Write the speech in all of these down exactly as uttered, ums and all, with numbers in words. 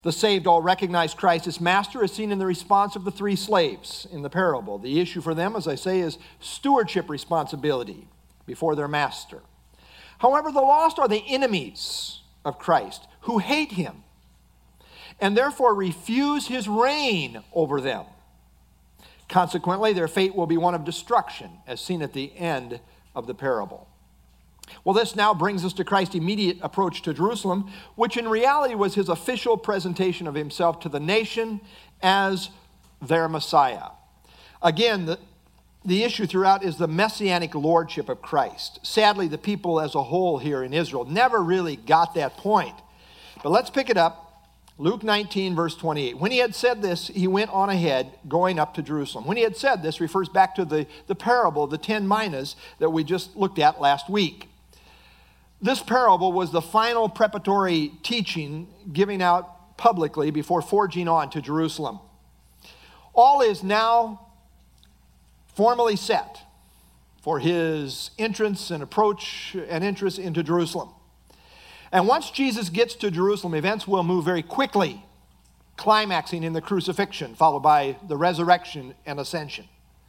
The saved all recognize Christ as master, as seen in the response of the three slaves in the parable. The issue for them, as I say, is stewardship responsibility before their master. However, the lost are the enemies of Christ, who hate him and therefore refuse his reign over them. Consequently, their fate will be one of destruction, as seen at the end of the parable. Well, this now brings us to Christ's immediate approach to Jerusalem, which in reality was his official presentation of himself to the nation as their Messiah. Again, the, the issue throughout is the messianic lordship of Christ. Sadly, the people as a whole here in Israel never really got that point. But let's pick it up. Luke nineteen, verse twenty-eight. When he had said this, he went on ahead, going up to Jerusalem. When he had said this refers back to the, the parable of the ten minas that we just looked at last week. This parable was the final preparatory teaching giving out publicly before forging on to Jerusalem. All is now formally set for his entrance and approach and entrance into Jerusalem. And once Jesus gets to Jerusalem, events will move very quickly, climaxing in the crucifixion, followed by the resurrection and ascension.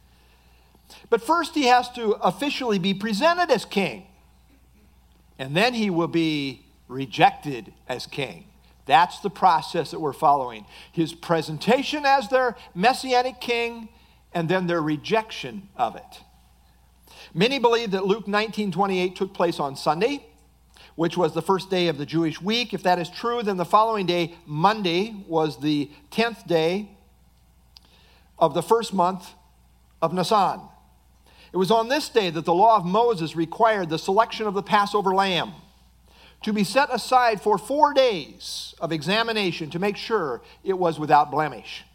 But first he has to officially be presented as king. And then he will be rejected as king. That's the process that we're following. His presentation as their messianic king, and then their rejection of it. Many believe that Luke nineteen twenty-eight took place on Sunday, which was the first day of the Jewish week. If that is true, then the following day, Monday, was the tenth day of the first month of Nisan. It was on this day that the law of Moses required the selection of the Passover lamb to be set aside for four days of examination to make sure it was without blemish.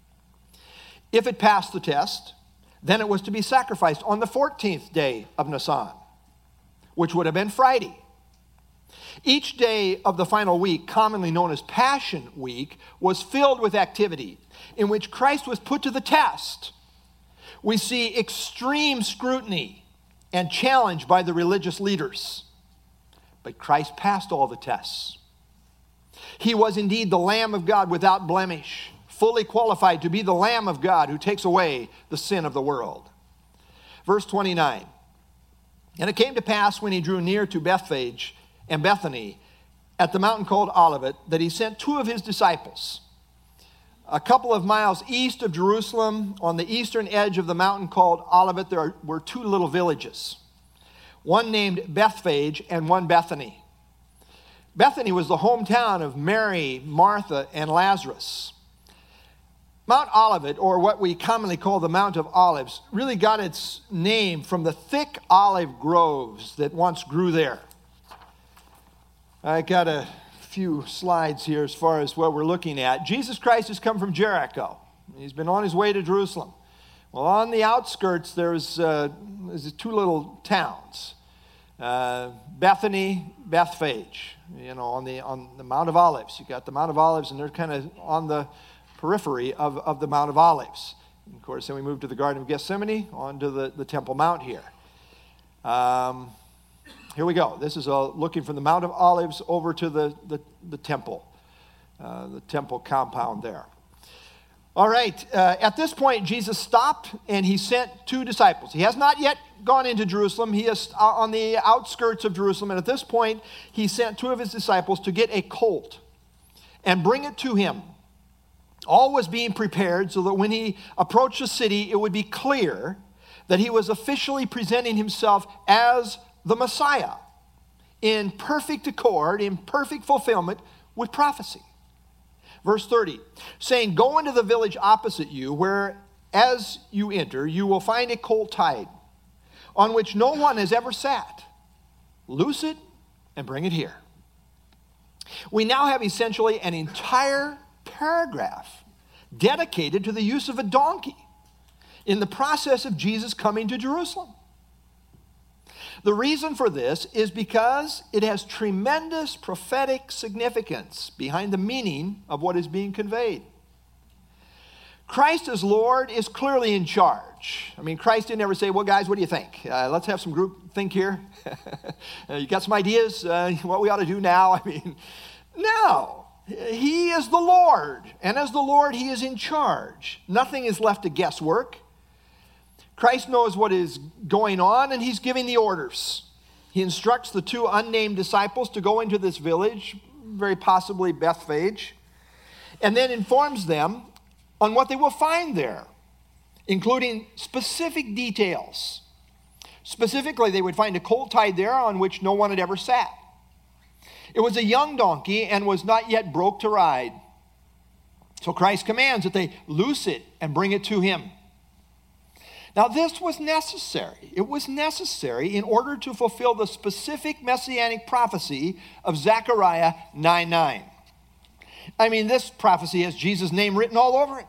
If it passed the test, then it was to be sacrificed on the fourteenth day of Nisan, which would have been Friday. Each day of the final week, commonly known as Passion Week, was filled with activity in which Christ was put to the test. We see extreme scrutiny and challenge by the religious leaders. But Christ passed all the tests. He was indeed the Lamb of God without blemish, fully qualified to be the Lamb of God who takes away the sin of the world. Verse twenty-nine. And it came to pass when he drew near to Bethphage and Bethany at the mountain called Olivet, that he sent two of his disciples. A couple of miles east of Jerusalem, on the eastern edge of the mountain called Olivet, there were two little villages, one named Bethphage and one Bethany. Bethany was the hometown of Mary, Martha, and Lazarus. Mount Olivet, or what we commonly call the Mount of Olives, really got its name from the thick olive groves that once grew there. I got a few slides here as far as what we're looking at. Jesus Christ has come from Jericho. He's been on his way to Jerusalem. Well, on the outskirts, there's, uh, there's two little towns, uh, Bethany, Bethphage. You know, on the on the Mount of Olives. You got the Mount of Olives, and they're kind of on the periphery of, of the Mount of Olives. And of course, then we move to the Garden of Gethsemane, onto the, the Temple Mount here. Um, Here we go. This is a, looking from the Mount of Olives over to the, the, the temple, uh, the temple compound there. All right. Uh, at this point, Jesus stopped and he sent two disciples. He has not yet gone into Jerusalem. He is on the outskirts of Jerusalem. And at this point, he sent two of his disciples to get a colt and bring it to him. All was being prepared so that when he approached the city, it would be clear that he was officially presenting himself as the Messiah, in perfect accord, in perfect fulfillment with prophecy. Verse thirty, saying, go into the village opposite you, where as you enter, you will find a colt tied, on which no one has ever sat. Loose it and bring it here. We now have essentially an entire paragraph dedicated to the use of a donkey in the process of Jesus coming to Jerusalem. The reason for this is because it has tremendous prophetic significance behind the meaning of what is being conveyed. Christ as Lord is clearly in charge. I mean, Christ didn't ever say, well, guys, what do you think? Uh, let's have some group think here. uh, you got some ideas uh, what we ought to do now? I mean, no. He is the Lord, and as the Lord, he is in charge. Nothing is left to guesswork. Christ knows what is going on, and he's giving the orders. He instructs the two unnamed disciples to go into this village, very possibly Bethphage, and then informs them on what they will find there, including specific details. Specifically, they would find a colt tied there on which no one had ever sat. It was a young donkey and was not yet broke to ride. So Christ commands that they loose it and bring it to him. Now this was necessary. It was necessary in order to fulfill the specific messianic prophecy of Zechariah nine nine. I mean, this prophecy has Jesus' name written all over it.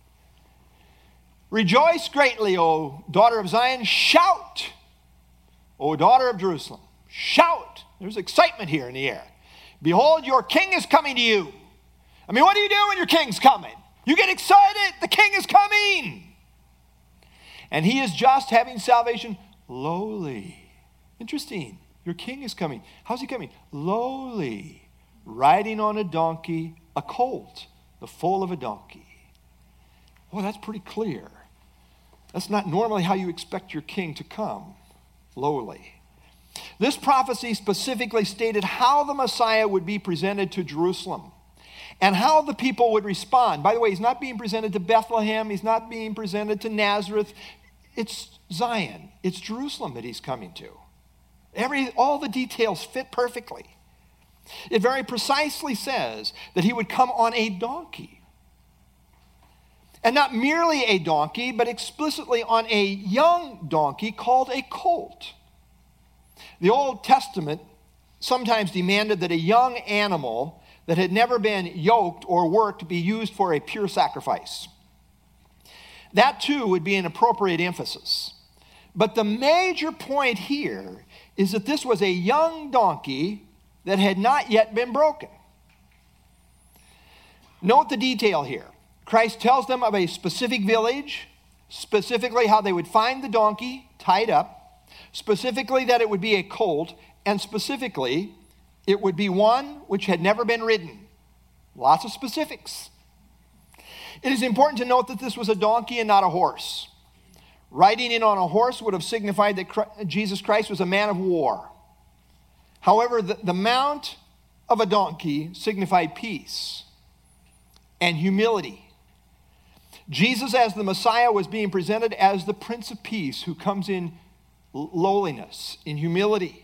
Rejoice greatly, O daughter of Zion. Shout, O daughter of Jerusalem. Shout. There's excitement here in the air. Behold, your king is coming to you. I mean, what do you do when your king's coming? You get excited. The king is coming. And he is just, having salvation, lowly. Interesting. Your king is coming. How's he coming? Lowly. Riding on a donkey, a colt, the foal of a donkey. Well, that's pretty clear. That's not normally how you expect your king to come. Lowly. This prophecy specifically stated how the Messiah would be presented to Jerusalem and how the people would respond. By the way, he's not being presented to Bethlehem. He's not being presented to Nazareth. It's Zion. It's Jerusalem that he's coming to. Every, all the details fit perfectly. It very precisely says that he would come on a donkey. And not merely a donkey, but explicitly on a young donkey called a colt. The Old Testament sometimes demanded that a young animal that had never been yoked or worked be used for a pure sacrifice. That too would be an appropriate emphasis. But the major point here is that this was a young donkey that had not yet been broken. Note the detail here. Christ tells them of a specific village, specifically how they would find the donkey tied up, specifically that it would be a colt, and specifically it would be one which had never been ridden. Lots of specifics. It is important to note that this was a donkey and not a horse. Riding in on a horse would have signified that Christ, Jesus Christ was a man of war. However, the, the mount of a donkey signified peace and humility. Jesus, as the Messiah, was being presented as the Prince of Peace who comes in lowliness, in humility.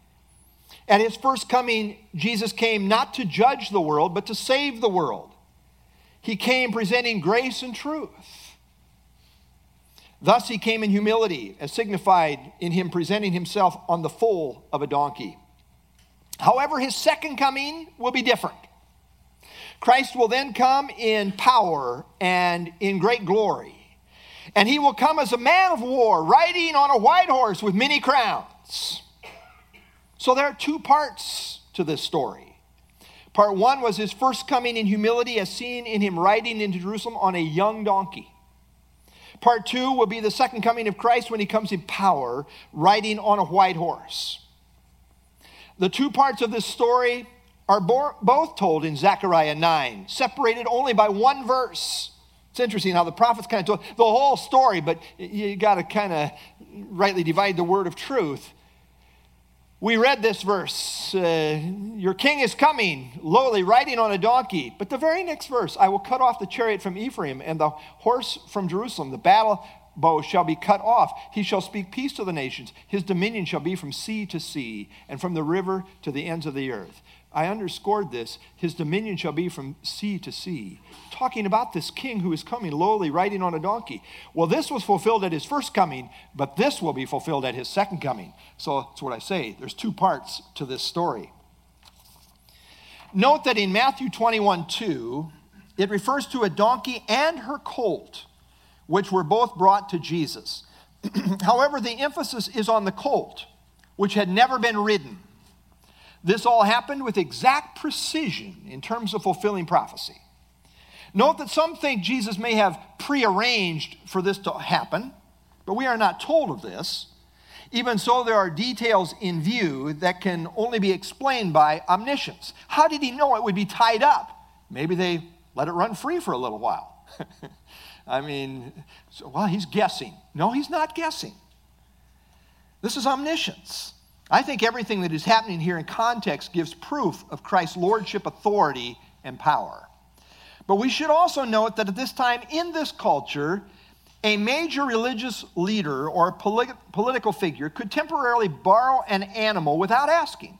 At his first coming, Jesus came not to judge the world, but to save the world. He came presenting grace and truth. Thus he came in humility, as signified in him presenting himself on the foal of a donkey. However, his second coming will be different. Christ will then come in power and in great glory. And he will come as a man of war, riding on a white horse with many crowns. So there are two parts to this story. Part one was his first coming in humility, as seen in him riding into Jerusalem on a young donkey. Part two will be the second coming of Christ when he comes in power, riding on a white horse. The two parts of this story are bo- both told in Zechariah nine, separated only by one verse. It's interesting how the prophets kind of told the whole story, but you got to kind of rightly divide the word of truth. We read this verse, uh, your king is coming, lowly, riding on a donkey. But the very next verse, I will cut off the chariot from Ephraim and the horse from Jerusalem. The battle bow shall be cut off. He shall speak peace to the nations. His dominion shall be from sea to sea and from the river to the ends of the earth. I underscored this. His dominion shall be from sea to sea. Talking about this king who is coming lowly, riding on a donkey. Well, this was fulfilled at his first coming, but this will be fulfilled at his second coming. So that's what I say. There's two parts to this story. Note that in Matthew twenty-one two, it refers to a donkey and her colt, which were both brought to Jesus. However, the emphasis is on the colt, which had never been ridden. This all happened with exact precision in terms of fulfilling prophecy. Note that some think Jesus may have prearranged for this to happen, but we are not told of this. Even so, there are details in view that can only be explained by omniscience. How did he know it would be tied up? Maybe they let it run free for a little while. I mean, so, well, he's guessing. No, he's not guessing. This is omniscience. I think everything that is happening here in context gives proof of Christ's lordship, authority, and power. But we should also note that at this time in this culture, a major religious leader or polit- political figure could temporarily borrow an animal without asking,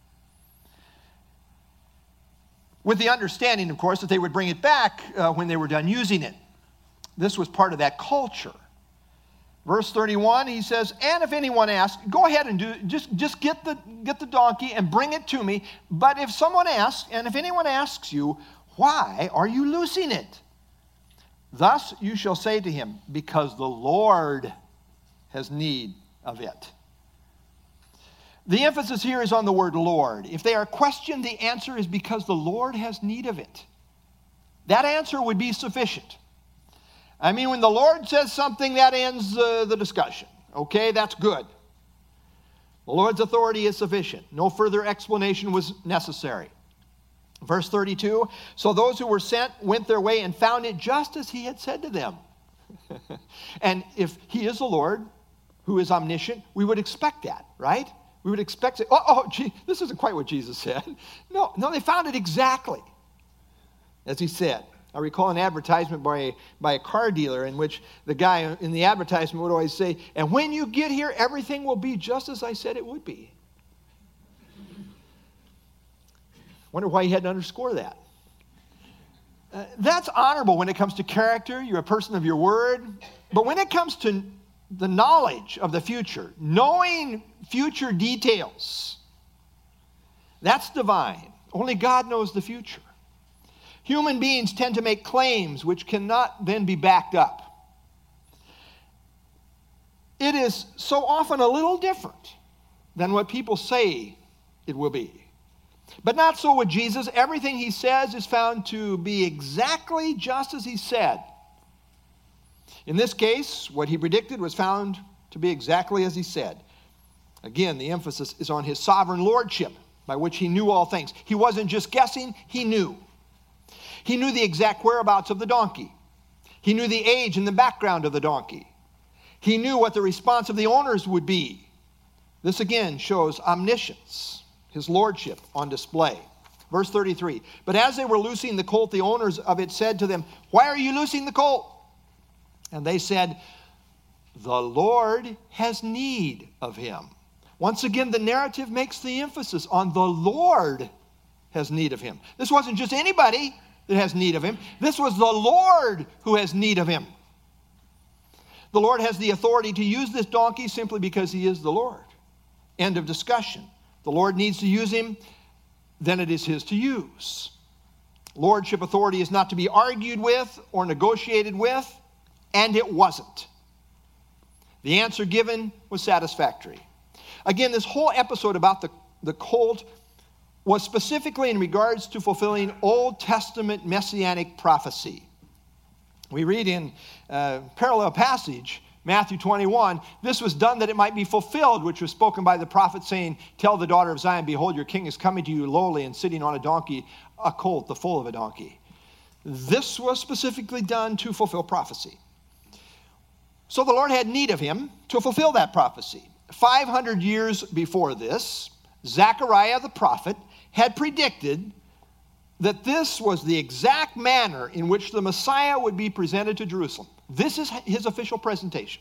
with the understanding, of course, that they would bring it back uh, when they were done using it. This was part of that culture. Verse thirty-one, he says, and if anyone asks, go ahead and do just just get the get the donkey and bring it to me. But if someone asks, and if anyone asks you, why are you loosing it? Thus you shall say to him, because the Lord has need of it. The emphasis here is on the word Lord. If they are questioned, the answer is because the Lord has need of it. That answer would be sufficient. I mean, when the Lord says something, that ends uh, the discussion. Okay, that's good. The Lord's authority is sufficient. No further explanation was necessary. Verse thirty-two, so those who were sent went their way and found it just as he had said to them. And if he is the Lord, who is omniscient, we would expect that, right? We would expect, oh, oh gee, this isn't quite what Jesus said. No, no, they found it exactly as he said. I recall an advertisement by a, by a car dealer in which the guy in the advertisement would always say, and when you get here, everything will be just as I said it would be. Wonder why he had to underscore that. Uh, that's honorable when it comes to character. You're a person of your word. But when it comes to the knowledge of the future, knowing future details, that's divine. Only God knows the future. Human beings tend to make claims which cannot then be backed up. It is so often a little different than what people say it will be. But not so with Jesus. Everything he says is found to be exactly just as he said. In this case, what he predicted was found to be exactly as he said. Again, the emphasis is on his sovereign lordship, by which he knew all things. He wasn't just guessing, he knew. He knew the exact whereabouts of the donkey. He knew the age and the background of the donkey. He knew what the response of the owners would be. This again shows omniscience, his lordship on display. Verse thirty-three, but as they were loosing the colt, the owners of it said to them, why are you loosing the colt? And they said, the Lord has need of him. Once again, the narrative makes the emphasis on the Lord has need of him. This wasn't just anybody that has need of him. This was the Lord who has need of him. The Lord has the authority to use this donkey simply because he is the Lord. End of discussion. The Lord needs to use him, then it is his to use. Lordship authority is not to be argued with or negotiated with, and it wasn't. The answer given was satisfactory. Again, this whole episode about the, the colt was specifically in regards to fulfilling Old Testament messianic prophecy. We read in a parallel passage, Matthew twenty-one, this was done that it might be fulfilled, which was spoken by the prophet saying, tell the daughter of Zion, behold, your king is coming to you lowly and sitting on a donkey, a colt, the foal of a donkey. This was specifically done to fulfill prophecy. So the Lord had need of him to fulfill that prophecy. five hundred years before this, Zechariah the prophet had predicted that this was the exact manner in which the Messiah would be presented to Jerusalem. This is his official presentation.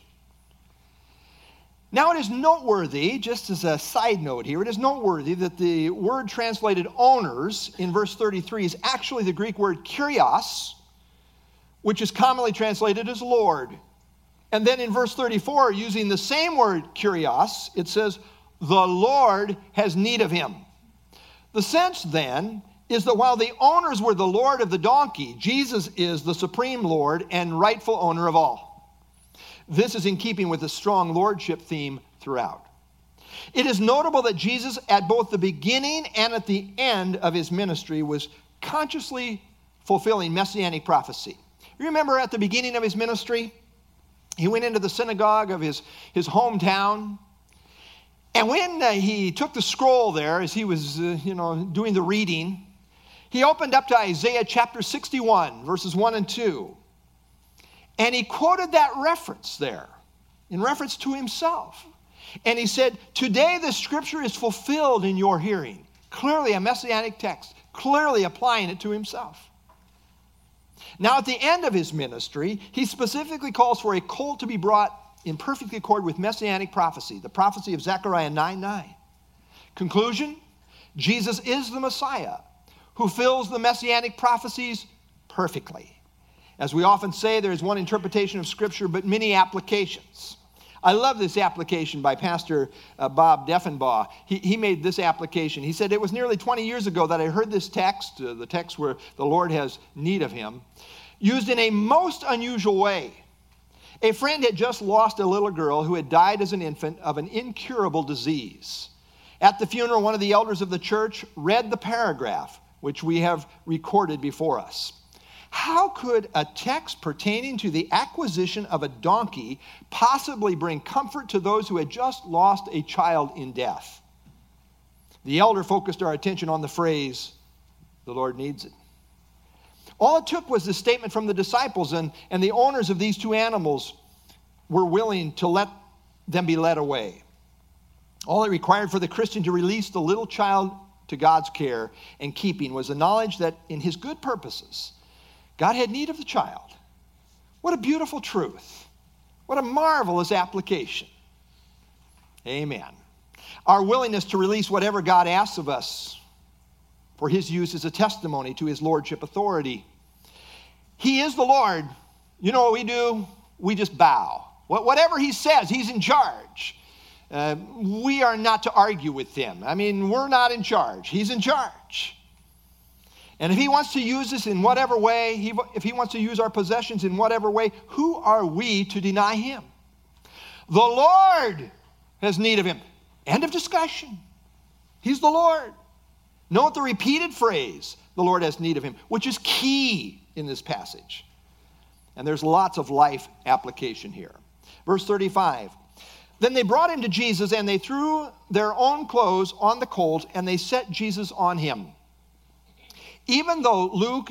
Now it is noteworthy, just as a side note here, it is noteworthy that the word translated owners in verse thirty-three is actually the Greek word kurios, which is commonly translated as Lord. And then in verse thirty-four, using the same word kurios, it says, the Lord has need of him. The sense then is that while the owners were the Lord of the donkey, Jesus is the supreme Lord and rightful owner of all. This is in keeping with the strong lordship theme throughout. It is notable that Jesus, at both the beginning and at the end of his ministry, was consciously fulfilling messianic prophecy. You remember at the beginning of his ministry, he went into the synagogue of his, his hometown. And when uh, he took the scroll there, as he was, uh, you know, doing the reading, He opened up to Isaiah chapter sixty-one, verses one and two. And he quoted that reference there in reference to himself. And he said, today the scripture is fulfilled in your hearing. Clearly a messianic text, clearly applying it to himself. Now at the end of his ministry, he specifically calls for a colt to be brought in perfect accord with messianic prophecy, the prophecy of Zechariah nine nine. Conclusion, Jesus is the Messiah who fills the messianic prophecies perfectly. As we often say, there is one interpretation of Scripture, but many applications. I love this application by Pastor uh, Bob Deffenbaugh. He, he made this application. He said, it was nearly twenty years ago that I heard this text, uh, the text where the Lord has need of him, used in a most unusual way. A friend had just lost a little girl who had died as an infant of an incurable disease. At the funeral, one of the elders of the church read the paragraph, which we have recorded before us. How could a text pertaining to the acquisition of a donkey possibly bring comfort to those who had just lost a child in death? The elder focused our attention on the phrase, the Lord needs it. All it took was the statement from the disciples, and, and the owners of these two animals were willing to let them be led away. All it required for the Christian to release the little child to God's care and keeping was the knowledge that in his good purposes, God had need of the child. What a beautiful truth. What a marvelous application. Amen. Our willingness to release whatever God asks of us for his use is a testimony to his lordship authority. He is the Lord. You know what we do? We just bow. Whatever he says, he's in charge. Uh, we are not to argue with him. I mean, we're not in charge. He's in charge. And if he wants to use us in whatever way, he, if he wants to use our possessions in whatever way, who are we to deny him? The Lord has need of him. End of discussion. He's the Lord. Note the repeated phrase, the Lord has need of him, which is key in this passage. And there's lots of life application here. Verse thirty-five. Then they brought him to Jesus, and they threw their own clothes on the colt, and they set Jesus on him. Even though Luke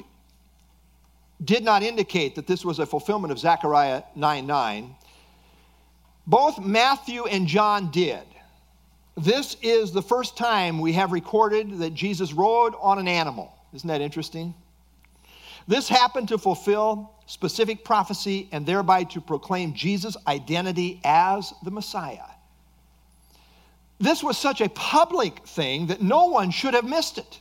did not indicate that this was a fulfillment of Zechariah nine nine, both Matthew and John did. This is the first time we have recorded that Jesus rode on an animal. Isn't that interesting? This happened to fulfill specific prophecy and thereby to proclaim Jesus' identity as the Messiah. This was such a public thing that no one should have missed it.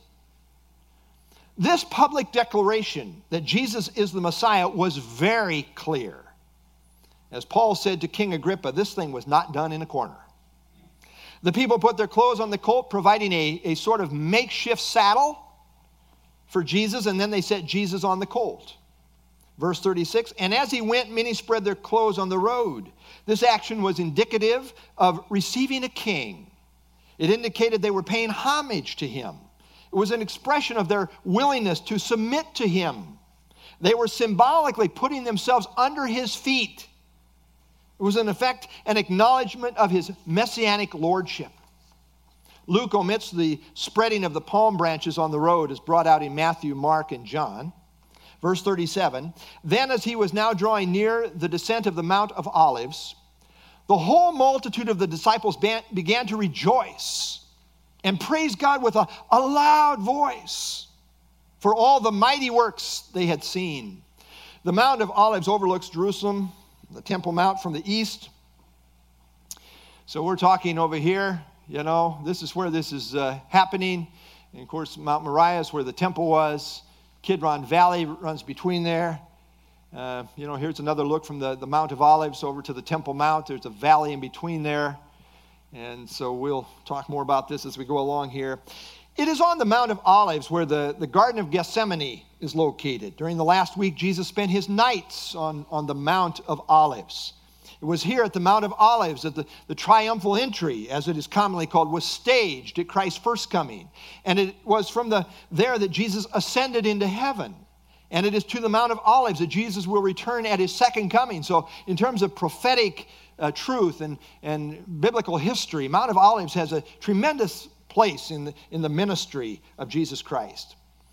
This public declaration that Jesus is the Messiah was very clear. As Paul said to King Agrippa, this thing was not done in a corner. The people put their clothes on the colt, providing a, a sort of makeshift saddle for Jesus, and then they set Jesus on the colt. Verse thirty-six, and as he went, many spread their clothes on the road. This action was indicative of receiving a king. It indicated they were paying homage to him. It was an expression of their willingness to submit to him. They were symbolically putting themselves under his feet. It was, in effect, an acknowledgement of his messianic lordship. Luke omits the spreading of the palm branches on the road as brought out in Matthew, Mark, and John. Verse thirty-seven, then as he was now drawing near the descent of the Mount of Olives, the whole multitude of the disciples began to rejoice and praise God with a, a loud voice for all the mighty works they had seen. The Mount of Olives overlooks Jerusalem, the Temple Mount from the east. So we're talking over here, you know, this is where this is uh, happening. And of course, Mount Moriah is where the temple was. Kidron Valley runs between there. Uh, you know, here's another look from the, the Mount of Olives over to the Temple Mount. There's a valley in between there. And so we'll talk more about this as we go along here. It is on the Mount of Olives where the, the Garden of Gethsemane is located. During the last week, Jesus spent his nights on, on the Mount of Olives. It was here at the Mount of Olives that the, the triumphal entry, as it is commonly called, was staged at Christ's first coming. And it was from the there that Jesus ascended into heaven. And it is to the Mount of Olives that Jesus will return at his second coming. So in terms of prophetic uh, truth and, and biblical history, Mount of Olives has a tremendous place in the, in the ministry of Jesus Christ.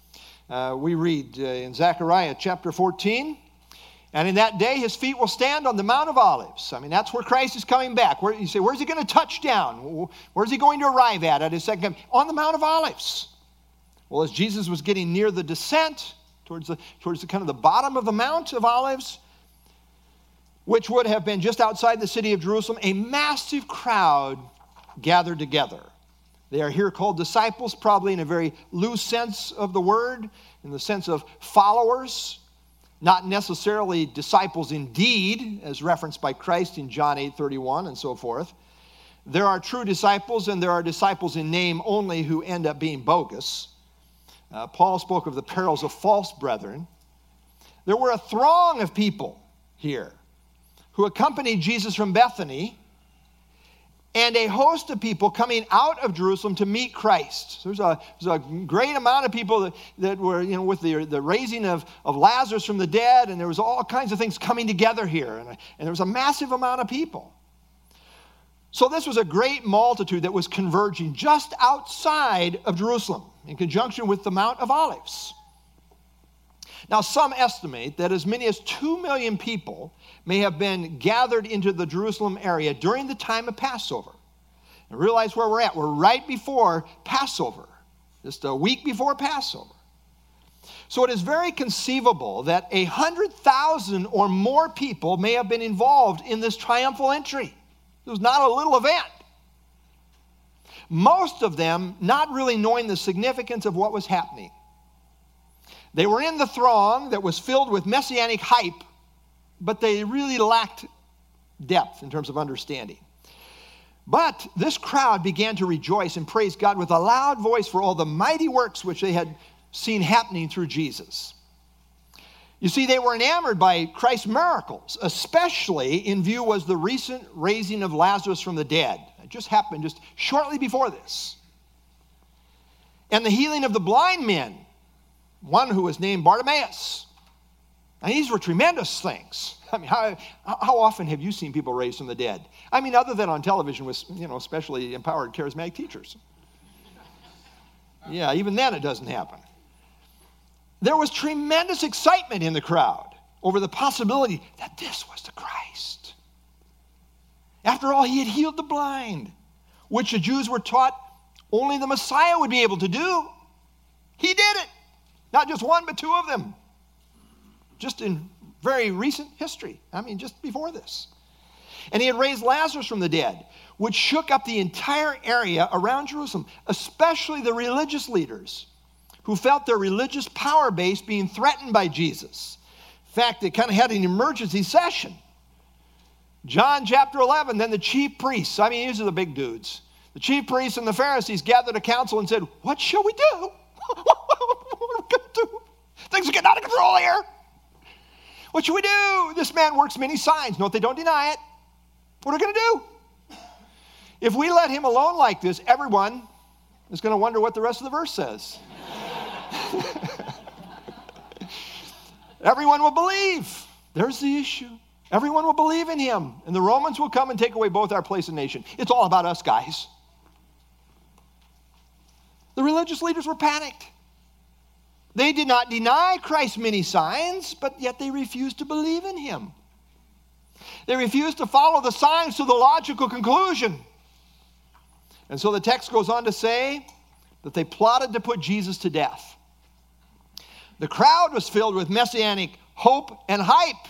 Uh, we read uh, in Zechariah chapter fourteen, and in that day his feet will stand on the Mount of Olives. I mean, that's where Christ is coming back. Where, you say, where's he going to touch down? Where's he going to arrive at at his second coming? On the Mount of Olives. Well, as Jesus was getting near the descent, towards the, towards the kind of the bottom of the Mount of Olives, which would have been just outside the city of Jerusalem, a massive crowd gathered together. They are here called disciples, probably in a very loose sense of the word, in the sense of followers, not necessarily disciples indeed, as referenced by Christ in John eight thirty-one and so forth. There are true disciples and there are disciples in name only who end up being bogus. Uh, Paul spoke of the perils of false brethren. There were a throng of people here who accompanied Jesus from Bethany, and a host of people coming out of Jerusalem to meet Christ. There's a, there's a great amount of people that, that were, you know, with the, the raising of, of Lazarus from the dead, and there was all kinds of things coming together here, and, and there was a massive amount of people. So this was a great multitude that was converging just outside of Jerusalem in conjunction with the Mount of Olives. Now, some estimate that as many as two million people may have been gathered into the Jerusalem area during the time of Passover. And realize where we're at. We're right before Passover, just a week before Passover. So it is very conceivable that a hundred thousand or more people may have been involved in this triumphal entry. It was not a little event. Most of them not really knowing the significance of what was happening. They were in the throng that was filled with messianic hype, but they really lacked depth in terms of understanding. But this crowd began to rejoice and praise God with a loud voice for all the mighty works which they had seen happening through Jesus. You see, they were enamored by Christ's miracles, especially in view was the recent raising of Lazarus from the dead. It just happened just shortly before this. And the healing of the blind men, one who was named Bartimaeus. And these were tremendous things. I mean, how, how often have you seen people raised from the dead? I mean, other than on television with, you know, especially empowered charismatic teachers. Yeah, even then it doesn't happen. There was tremendous excitement in the crowd over the possibility that this was the Christ. After all, he had healed the blind, which the Jews were taught only the Messiah would be able to do. He did it. Not just one, but two of them. Just in very recent history. I mean, just before this. And he had raised Lazarus from the dead, which shook up the entire area around Jerusalem, especially the religious leaders who felt their religious power base being threatened by Jesus. In fact, they kind of had an emergency session. John chapter eleven, then the chief priests, I mean, these are the big dudes. The chief priests and the Pharisees gathered a council and said, what shall we do? What are we going to do? Things are getting out of control here. What should we do? This man works many signs. Note, they don't deny it. What are we going to do? If we let him alone like this, everyone is going to wonder what the rest of the verse says. Everyone will believe. There's the issue. Everyone will believe in him. And the Romans will come and take away both our place and nation. It's all about us, guys. The religious leaders were panicked. They did not deny Christ's many signs, but yet they refused to believe in him. They refused to follow the signs to the logical conclusion. And so the text goes on to say that they plotted to put Jesus to death. The crowd was filled with messianic hope and hype,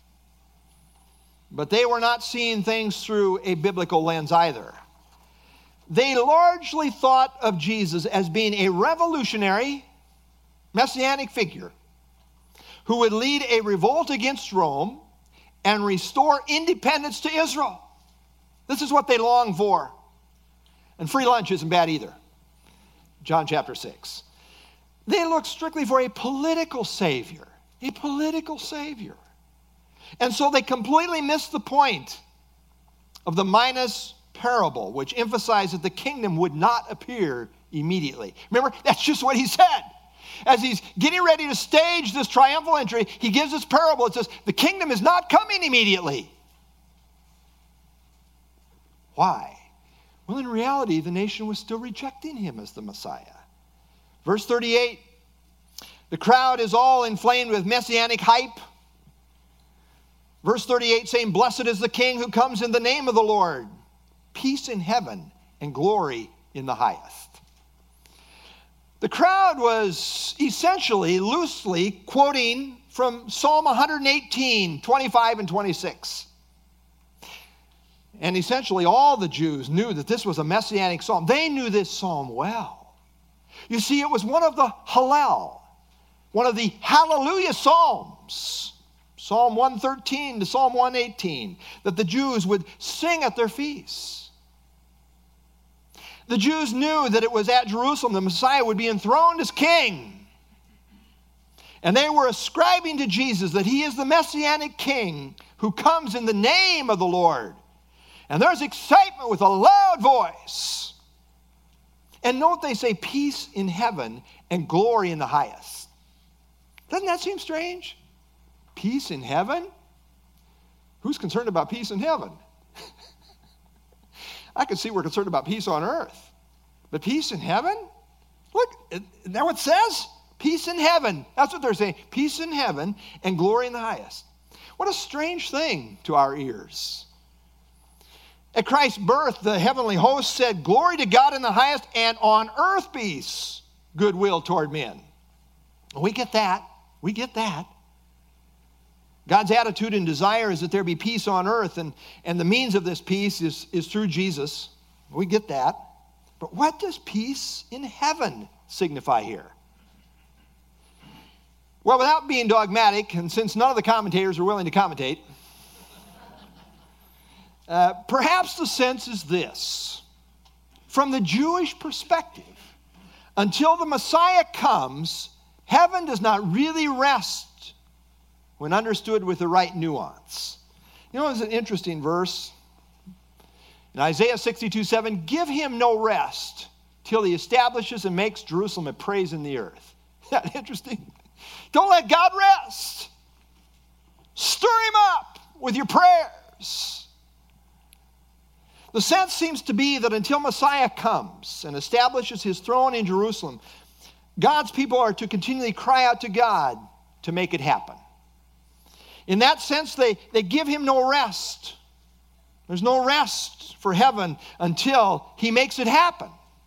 but they were not seeing things through a biblical lens either. They largely thought of Jesus as being a revolutionary, messianic figure who would lead a revolt against Rome and restore independence to Israel. This is what they longed for. And free lunch isn't bad either. John chapter six. They looked strictly for a political savior, a political savior. And so they completely missed the point of the Minas parable, which emphasized that the kingdom would not appear immediately. Remember, that's just what he said. As he's getting ready to stage this triumphal entry, he gives this parable. It says, the kingdom is not coming immediately. Why? Well, in reality, the nation was still rejecting him as the Messiah. Verse thirty-eight, The crowd is all inflamed with messianic hype. Verse thirty-eight saying, blessed is the King who comes in the name of the Lord. Peace in heaven and glory in the highest. The crowd was essentially, loosely quoting from Psalm one eighteen, twenty-five and twenty-six. And essentially all the Jews knew that this was a messianic psalm. They knew this psalm well. You see, it was one of the Hallel, one of the Hallelujah Psalms, Psalm one thirteen to Psalm one eighteen, that the Jews would sing at their feasts. The Jews knew that it was at Jerusalem the Messiah would be enthroned as king. And they were ascribing to Jesus that he is the messianic king who comes in the name of the Lord. And there's excitement with a loud voice. And note they say peace in heaven and glory in the highest. Doesn't that seem strange? Peace in heaven? Who's concerned about peace in heaven? I can see we're concerned about peace on earth. But peace in heaven? Look, isn't that what it says? Peace in heaven. That's what they're saying. Peace in heaven and glory in the highest. What a strange thing to our ears. At Christ's birth, the heavenly host said, glory to God in the highest, and on earth peace, goodwill toward men. We get that. We get that. God's attitude and desire is that there be peace on earth, and, and the means of this peace is, is through Jesus. We get that. But what does peace in heaven signify here? Well, without being dogmatic, and since none of the commentators are willing to commentate, uh, perhaps the sense is this. From the Jewish perspective, until the Messiah comes, heaven does not really rest when understood with the right nuance. You know, it's an interesting verse. In Isaiah sixty-two seven, give him no rest till he establishes and makes Jerusalem a praise in the earth. Isn't that interesting? Don't let God rest. Stir him up with your prayers. The sense seems to be that until Messiah comes and establishes his throne in Jerusalem, God's people are to continually cry out to God to make it happen. In that sense, they, they give him no rest. There's no rest for heaven until he makes it happen.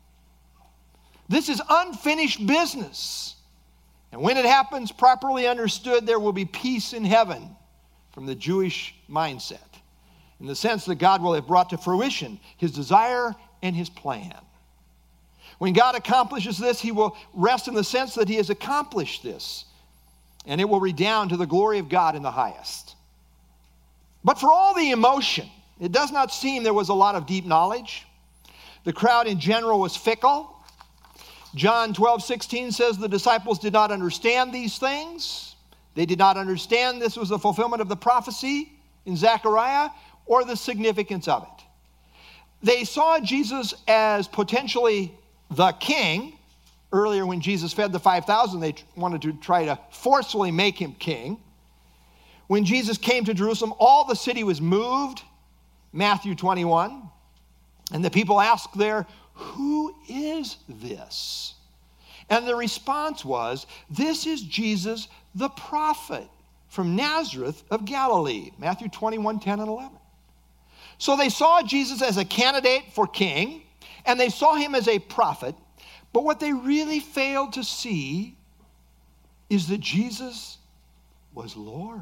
This is unfinished business. And when it happens, properly understood, there will be peace in heaven from the Jewish mindset, in the sense that God will have brought to fruition his desire and his plan. When God accomplishes this, he will rest in the sense that he has accomplished this, and it will redound to the glory of God in the highest. But for all the emotion, it does not seem there was a lot of deep knowledge. The crowd in general was fickle. John twelve sixteen says the disciples did not understand these things. They did not understand this was the fulfillment of the prophecy in Zechariah or the significance of it. They saw Jesus as potentially the king. Earlier when Jesus fed the five thousand, they wanted to try to forcefully make him king. When Jesus came to Jerusalem, all the city was moved, Matthew twenty-one. And the people asked there, who is this? And the response was, this is Jesus the prophet from Nazareth of Galilee, Matthew twenty-one, ten and eleven. So they saw Jesus as a candidate for king, and they saw him as a prophet. But what they really failed to see is that Jesus was Lord.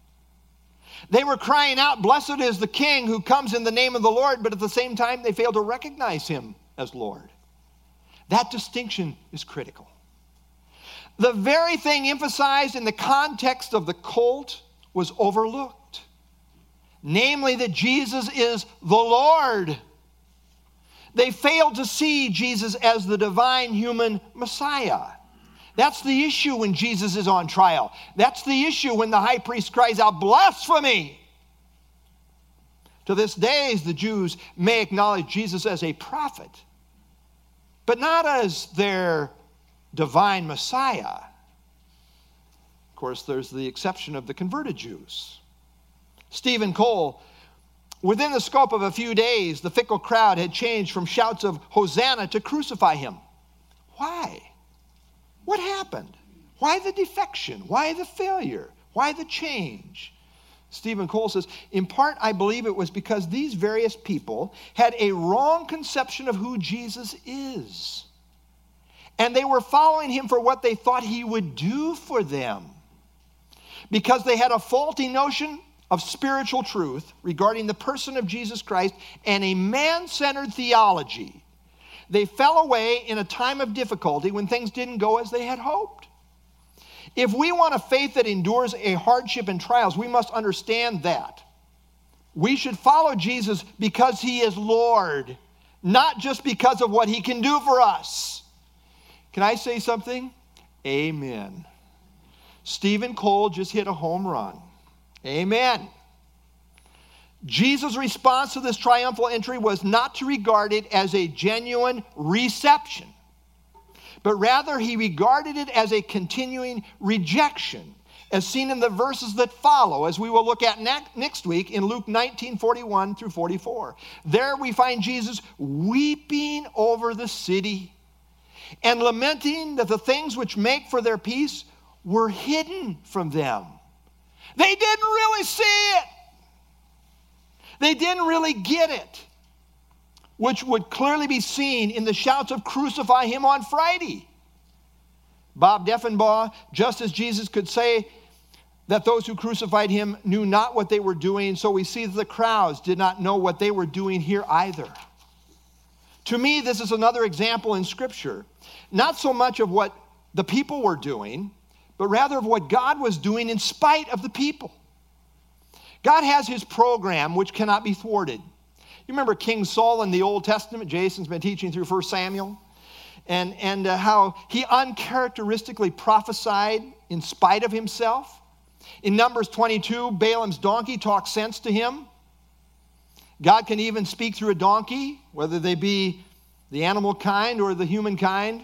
They were crying out, blessed is the King who comes in the name of the Lord, but at the same time they failed to recognize him as Lord. That distinction is critical. The very thing emphasized in the context of the colt was overlooked, namely that Jesus is the Lord. They failed to see Jesus as the divine human Messiah. That's the issue when Jesus is on trial. That's the issue when the high priest cries out, blasphemy. To this day, the Jews may acknowledge Jesus as a prophet, but not as their divine Messiah. Of course, there's the exception of the converted Jews. Stephen Cole, within the scope of a few days, the fickle crowd had changed from shouts of Hosanna to crucify him. Why? What happened? Why the defection? Why the failure? Why the change? Stephen Cole says, in part, I believe it was because these various people had a wrong conception of who Jesus is. And they were following him for what they thought he would do for them. Because they had a faulty notion of spiritual truth regarding the person of Jesus Christ and a man-centered theology. They fell away in a time of difficulty when things didn't go as they had hoped. If we want a faith that endures a hardship and trials, we must understand that. We should follow Jesus because he is Lord, not just because of what he can do for us. Can I say something? Amen. Stephen Cole just hit a home run. Amen. Jesus' response to this triumphal entry was not to regard it as a genuine reception, but rather he regarded it as a continuing rejection, as seen in the verses that follow, as we will look at next week in Luke nineteen, forty-one through forty-four. There we find Jesus weeping over the city and lamenting that the things which make for their peace were hidden from them. They didn't really see it. They didn't really get it, which would clearly be seen in the shouts of "Crucify him" on Friday. Bob Deffinbaugh, just as Jesus could say that those who crucified him knew not what they were doing, so we see that the crowds did not know what they were doing here either. To me, this is another example in Scripture, not so much of what the people were doing, but rather of what God was doing in spite of the people. God has his program which cannot be thwarted. You remember King Saul in the Old Testament? Jason's been teaching through First Samuel. And, and uh, how he uncharacteristically prophesied in spite of himself. In Numbers twenty-two, Balaam's donkey talked sense to him. God can even speak through a donkey, whether they be the animal kind or the human kind.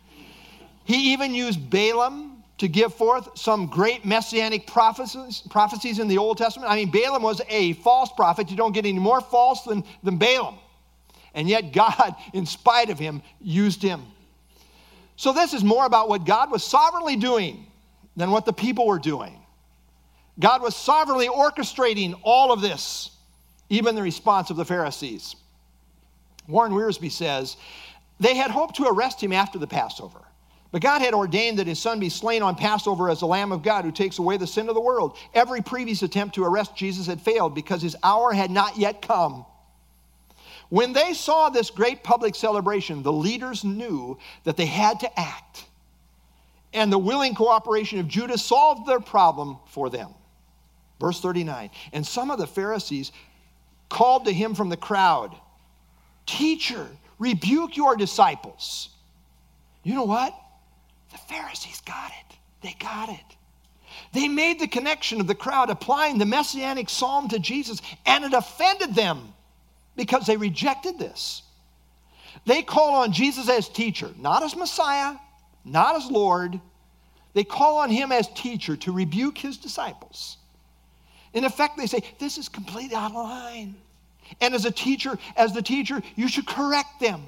He even used Balaam to give forth some great messianic prophecies, prophecies in the Old Testament. I mean, Balaam was a false prophet. You don't get any more false than, than Balaam. And yet God, in spite of him, used him. So this is more about what God was sovereignly doing than what the people were doing. God was sovereignly orchestrating all of this, even the response of the Pharisees. Warren Wiersbe says, they had hoped to arrest him after the Passover. But God had ordained that his son be slain on Passover as the Lamb of God who takes away the sin of the world. Every previous attempt to arrest Jesus had failed because his hour had not yet come. When they saw this great public celebration, the leaders knew that they had to act. And the willing cooperation of Judas solved their problem for them. Verse thirty-nine, and some of the Pharisees called to him from the crowd, "Teacher, rebuke your disciples." You know what? The Pharisees got it. They got it. They made the connection of the crowd applying the messianic psalm to Jesus, and it offended them because they rejected this. They call on Jesus as teacher, not as Messiah, not as Lord. They call on him as teacher to rebuke his disciples. In effect, they say, this is completely out of line. And as a teacher, as the teacher, you should correct them.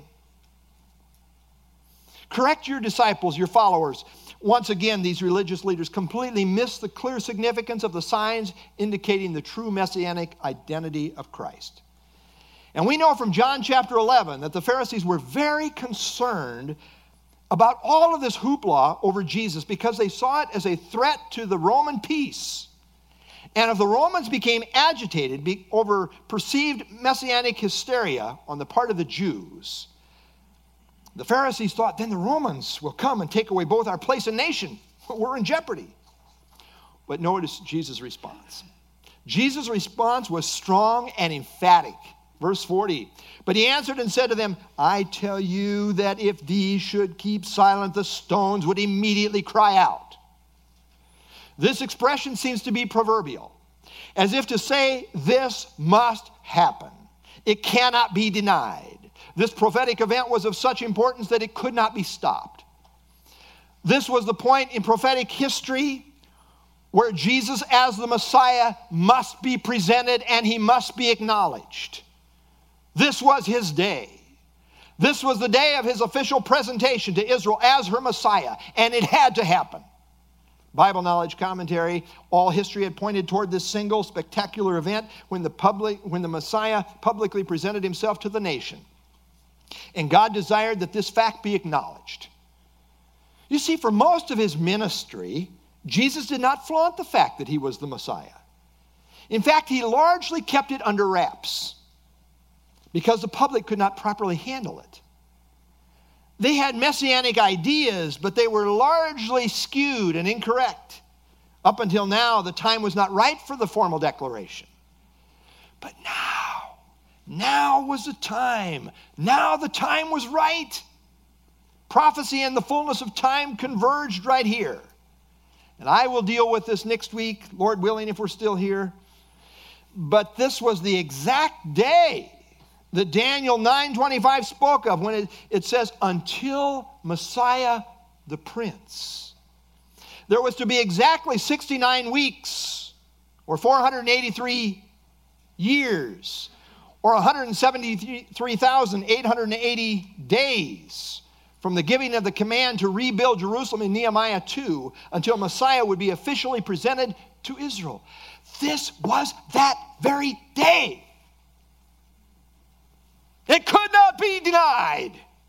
Correct your disciples, your followers. Once again, these religious leaders completely miss the clear significance of the signs indicating the true messianic identity of Christ. And we know from John chapter eleven that the Pharisees were very concerned about all of this hoopla over Jesus because they saw it as a threat to the Roman peace. And if the Romans became agitated over perceived messianic hysteria on the part of the Jews, the Pharisees thought, then the Romans will come and take away both our place and nation. We're in jeopardy. But notice Jesus' response. Jesus' response was strong and emphatic. Verse forty, but he answered and said to them, I tell you that if these should keep silent, the stones would immediately cry out. This expression seems to be proverbial, as if to say this must happen. It cannot be denied. This prophetic event was of such importance that it could not be stopped. This was the point in prophetic history where Jesus as the Messiah must be presented and he must be acknowledged. This was his day. This was the day of his official presentation to Israel as her Messiah, and it had to happen. Bible Knowledge Commentary, all history had pointed toward this single spectacular event when the public, when the Messiah publicly presented himself to the nation. And God desired that this fact be acknowledged. You see, for most of his ministry, Jesus did not flaunt the fact that he was the Messiah. In fact, he largely kept it under wraps because the public could not properly handle it. They had messianic ideas, but they were largely skewed and incorrect. Up until now, the time was not right for the formal declaration. But now, now was the time. Now the time was right. Prophecy and the fullness of time converged right here. And I will deal with this next week, Lord willing, if we're still here. But this was the exact day that Daniel nine twenty-five spoke of when it, it says, until Messiah the Prince. There was to be exactly sixty-nine weeks, or four hundred eighty-three years, or one hundred seventy-three thousand eight hundred eighty days from the giving of the command to rebuild Jerusalem in Nehemiah two until Messiah would be officially presented to Israel. This was that very day. It could not be denied.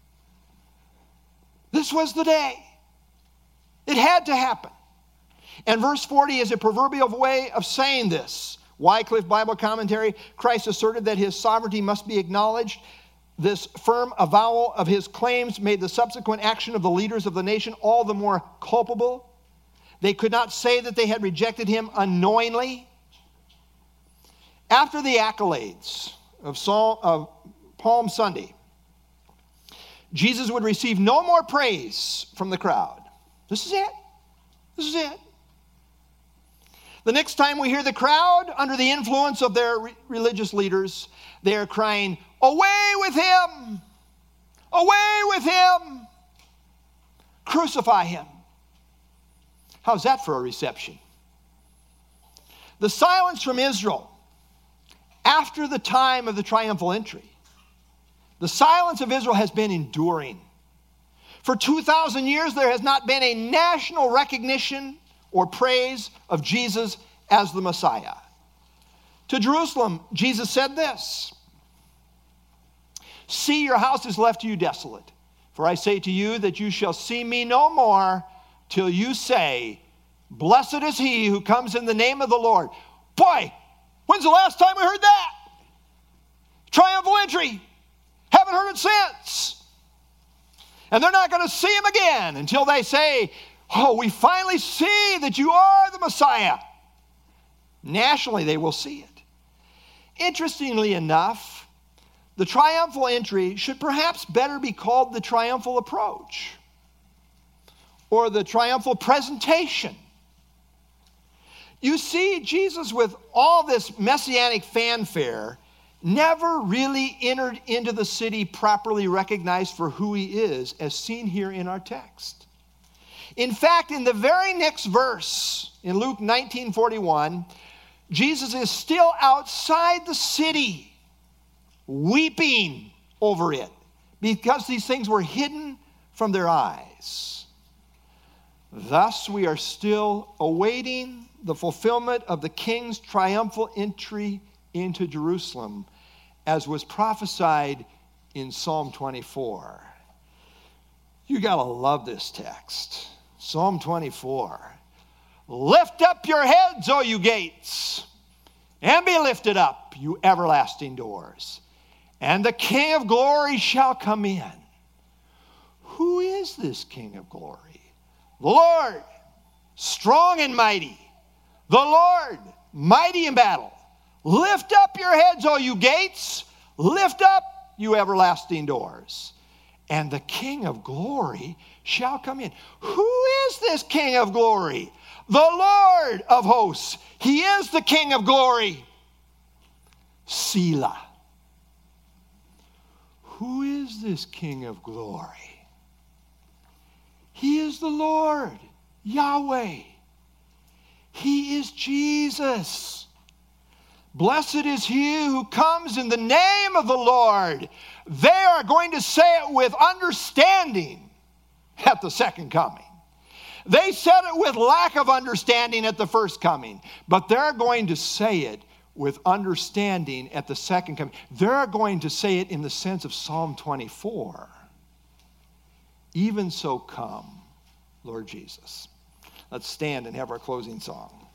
This was the day. It had to happen. And verse forty is a proverbial way of saying this. Wycliffe Bible Commentary, Christ asserted that his sovereignty must be acknowledged. This firm avowal of his claims made the subsequent action of the leaders of the nation all the more culpable. They could not say that they had rejected him unknowingly. After the accolades of, Saul, of Palm Sunday, Jesus would receive no more praise from the crowd. This is it. This is it. The next time we hear the crowd under the influence of their re- religious leaders, they are crying, away with him! Away with him! Crucify him. How's that for a reception? The silence from Israel after the time of the triumphal entry, the silence of Israel has been enduring. For two thousand years, there has not been a national recognition or praise of Jesus as the Messiah. To Jerusalem, Jesus said this, see, your house is left to you desolate. For I say to you that you shall see me no more till you say, blessed is he who comes in the name of the Lord. Boy, when's the last time we heard that? Triumphal entry. Haven't heard it since. And they're not going to see him again until they say, oh, we finally see that you are the Messiah. Nationally, they will see it. Interestingly enough, the triumphal entry should perhaps better be called the triumphal approach or the triumphal presentation. You see, Jesus, with all this messianic fanfare, never really entered into the city properly recognized for who he is, as seen here in our text. In fact, in the very next verse, in Luke nineteen forty-one, Jesus is still outside the city, weeping over it, because these things were hidden from their eyes. Thus, we are still awaiting the fulfillment of the king's triumphal entry into Jerusalem, as was prophesied in Psalm twenty-four. You got to love this text. Psalm twenty-four. Lift up your heads, O you gates, and be lifted up, you everlasting doors, and the King of glory shall come in. Who is this King of glory? The Lord, strong and mighty. The Lord, mighty in battle. Lift up your heads, O you gates. Lift up, you everlasting doors. And the King of glory shall come in. Who is this King of glory? The Lord of hosts. He is the King of glory. Selah. Who is this King of glory? He is the Lord, Yahweh. He is Jesus. Blessed is he who comes in the name of the Lord. They are going to say it with understanding at the second coming. They said it with lack of understanding at the first coming, but they're going to say it with understanding at the second coming. They're going to say it in the sense of Psalm twenty-four. Even so come, Lord Jesus. Let's stand and have our closing song.